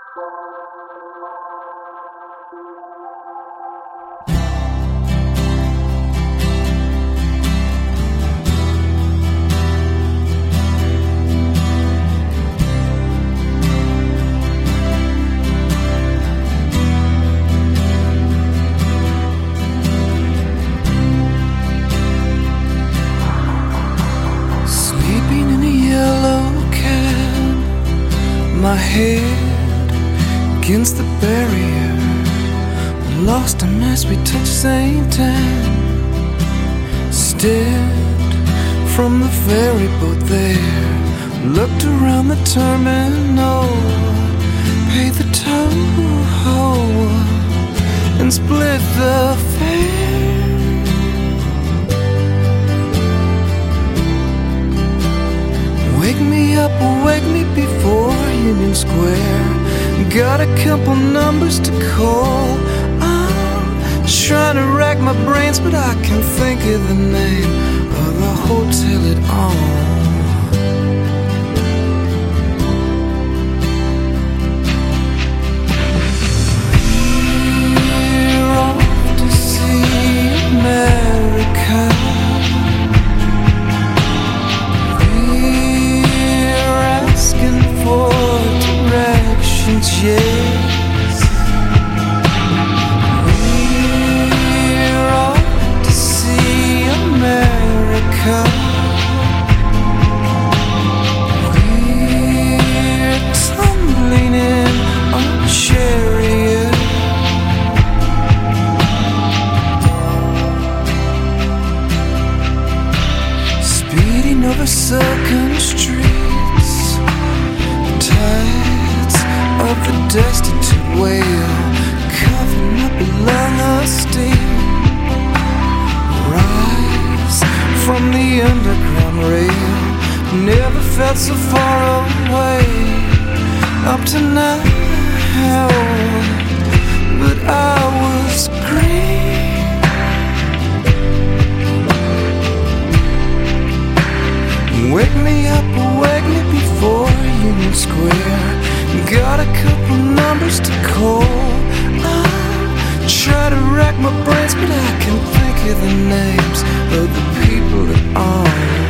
My head against the barrier, lost him as we touched St. Anne. Stepped from the ferry boat there, looked around the terminal, paid the toll and split the fare. Wake me up, wake me before Union Square. Got a couple numbers to call. I'm trying to rack my brains, but I can't think of the name of the hotel at all. We're off to see America. Asking for directions, yes. We're off to see America. We're tumbling in a chariot. Speeding over silken streets, tides of the destitute whale covering up along the steam. Rise from the underground rail, never felt so far away up to now, but I was green. Wake me up, wake me before Union Square. Got a couple numbers to call. I try to rack my brains, but I can't think of the names of the people at all.